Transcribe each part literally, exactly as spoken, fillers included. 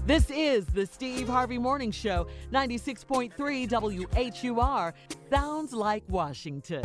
This is the Steve Harvey Morning Show, ninety-six point three W H U R. Sounds like Washington.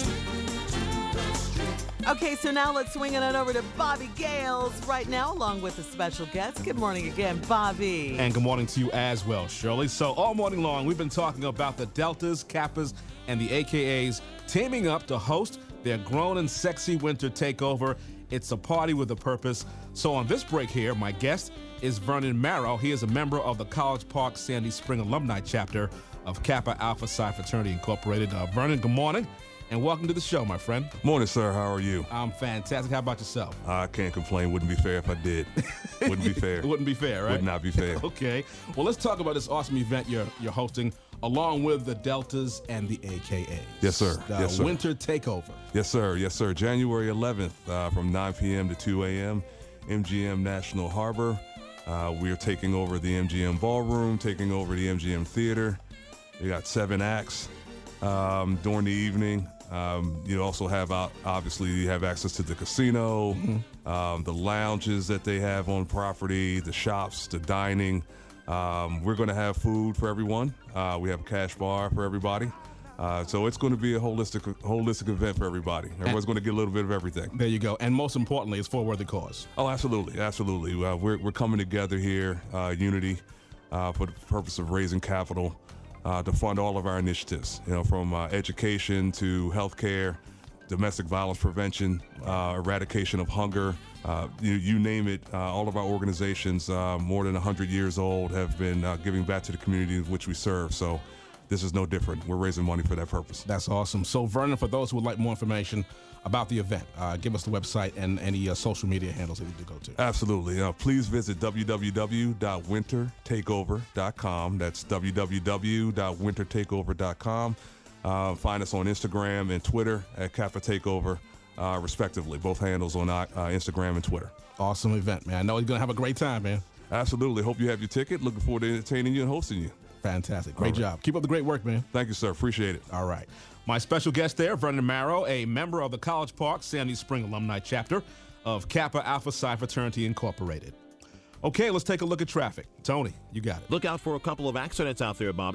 Okay, so now let's swing it on over to Bobby Gales right now, along with a special guest. Good morning again, Bobby. And good morning to you as well, Shirley. So all morning long, we've been talking about the Deltas, Kappas, and the A K As teaming up to host their grown and sexy winter takeover. It's a party with a purpose. So on this break here, my guest is Vernon Marrow. He is a member of the College Park Sandy Spring alumni chapter of Kappa Alpha Psi Fraternity Incorporated. Uh, Vernon, good morning. And welcome to the show, my friend. Morning, sir. How are you? I'm fantastic. How about yourself? I can't complain. Wouldn't be fair if I did. Wouldn't be fair. It wouldn't be fair, right? Would not be fair. Okay. Well, let's talk about this awesome event you're you're hosting, along with the Deltas and the A K As. Yes, sir. The yes, sir. Winter Takeover. Yes, sir. Yes, sir. January eleventh uh, from nine p.m. to two a.m. M G M National Harbor. Uh, we are taking over the M G M Ballroom, taking over the M G M Theater. We got seven acts um, during the evening. Um, you also have, uh, obviously, you have access to the casino, mm-hmm. um, the lounges that they have on property, the shops, the dining. Um, we're going to have food for everyone. Uh, we have a cash bar for everybody. Uh, so it's going to be a holistic holistic event for everybody. Everyone's going to get a little bit of everything. There you go. And most importantly, it's for a worthy cause. Oh, absolutely. Absolutely. Uh, we're, we're coming together here, uh, unity, uh, for the purpose of raising capital. Uh, to fund all of our initiatives, you know, from uh, education to healthcare, domestic violence prevention, uh, eradication of hunger, uh, you, you name it. Uh, all of our organizations, uh, more than one hundred years old, have been uh, giving back to the community in which we serve. So this is no different. We're raising money for that purpose. That's awesome. So, Vernon, for those who would like more information about the event, uh, give us the website and any uh, social media handles that you need to go to. Absolutely. Uh, please visit w w w dot winter takeover dot com. That's w w w dot winter takeover dot com. Uh, find us on Instagram and Twitter at Kappa Takeover, uh, respectively. Both handles on uh, Instagram and Twitter. Awesome event, man. I know you're going to have a great time, man. Absolutely. Hope you have your ticket. Looking forward to entertaining you and hosting you. Fantastic. Great right. job. Keep up the great work, man. Thank you, sir. Appreciate it. All right. My special guest there, Vernon Marrow, a member of the College Park Sandy Spring alumni chapter of Kappa Alpha Psi Fraternity Incorporated. Okay, let's take a look at traffic. Tony, you got it. Look out for a couple of accidents out there, Bobby.